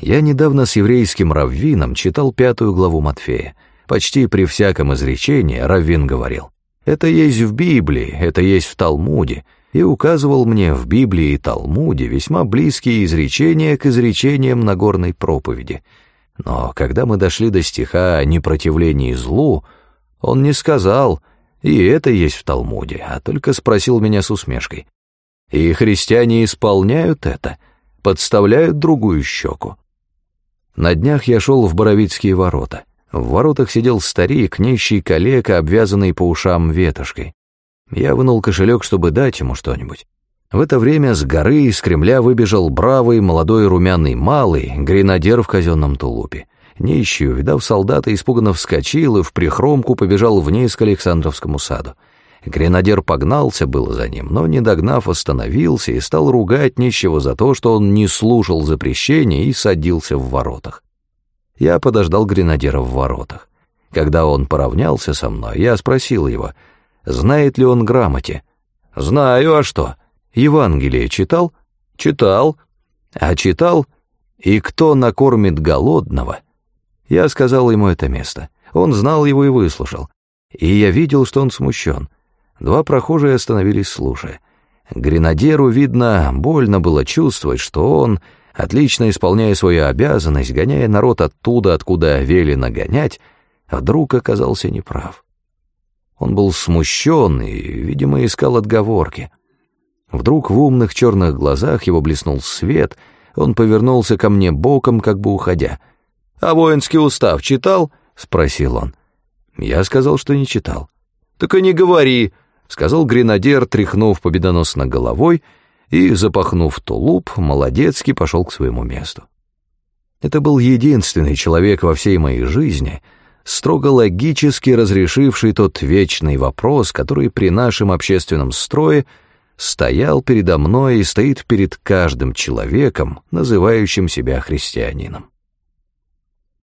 Я недавно с еврейским раввином читал 5 главу Матфея. Почти при всяком изречении раввин говорил: «Это есть в Библии, это есть в Талмуде», и указывал мне в Библии и Талмуде весьма близкие изречения к изречениям Нагорной проповеди. Но когда мы дошли до стиха о непротивлении злу, он не сказал: «И это есть в Талмуде», а только спросил меня с усмешкой: «И христиане исполняют это, подставляют другую щеку?» На днях я шел в Боровицкие ворота. В воротах сидел старик, нищий калека, обвязанный по ушам ветошкой. Я вынул кошелек, чтобы дать ему что-нибудь. В это время с горы из Кремля выбежал бравый, молодой, румяный малый, гренадер в казенном тулупе. Нищий, увидав солдата, испуганно вскочил и вприхромку побежал вниз к Александровскому саду. Гренадер погнался было за ним, но, не догнав, остановился и стал ругать нищего за то, что он не слушал запрещения и садился в воротах. Я подождал гренадера в воротах. Когда он поравнялся со мной, я спросил его, знает ли он грамоте. «Знаю, а что? Евангелие читал?» «Читал». «А читал? И кто накормит голодного?» Я сказал ему это место. Он знал его и выслушал. И я видел, что он смущен. Два прохожие остановились, слушая. Гренадеру, видно, больно было чувствовать, что он, отлично исполняя свою обязанность, гоняя народ оттуда, откуда велено гонять, вдруг оказался неправ. Он был смущен и, видимо, искал отговорки. Вдруг в умных черных глазах его блеснул свет, он повернулся ко мне боком, как бы уходя. «А воинский устав читал?» — спросил он. Я сказал, что не читал. «Так и не говори», — сказал гренадер, тряхнув победоносно головой, и, запахнув тулуп, молодецки пошел к своему месту. Это был единственный человек во всей моей жизни, строго логически разрешивший тот вечный вопрос, который при нашем общественном строе стоял передо мной и стоит перед каждым человеком, называющим себя христианином.